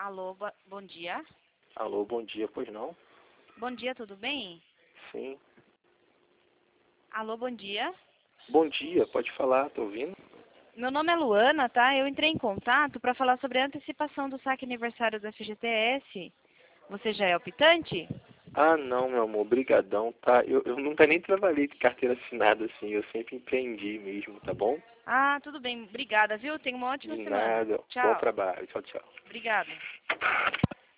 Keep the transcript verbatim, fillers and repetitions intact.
Alô, bo- bom dia. Alô, bom dia, pois não? Bom dia, tudo bem? Sim. Alô, bom dia. Bom dia, pode falar, tô ouvindo? Meu nome é Luana, tá? Eu entrei em contato para falar sobre a antecipação do saque aniversário do F G T S. Você já é optante? Ah, não, meu amor, brigadão, tá? Eu, eu nunca nem trabalhei de carteira assinada assim, eu sempre empreendi mesmo, tá bom? Ah, tudo bem. Obrigada, viu? Tenha uma ótima De semana. nada. Bom Tchau. trabalho. Tchau, tchau. Obrigada.